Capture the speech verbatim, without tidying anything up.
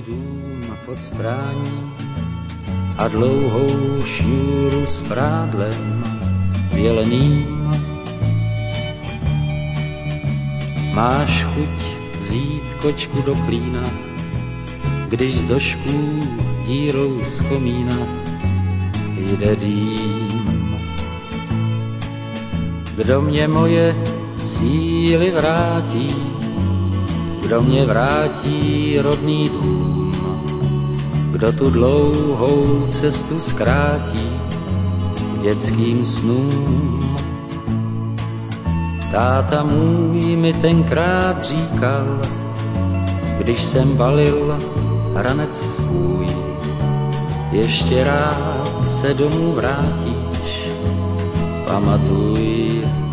starý dům pod strání a dlouhou šňůru s prádlem běleným. Máš chuť vzít kočku do klína, když z došků dírou z komína jde dým. Kdo mě moje síly vrátí, kdo mě vrátí rodný dům, kdo tu dlouhou cestu zkrátí k dětským snům. Táta můj mi tenkrát říkal, když jsem balil ranec svůj, ještě rád se domů vrátíš, pamatuj.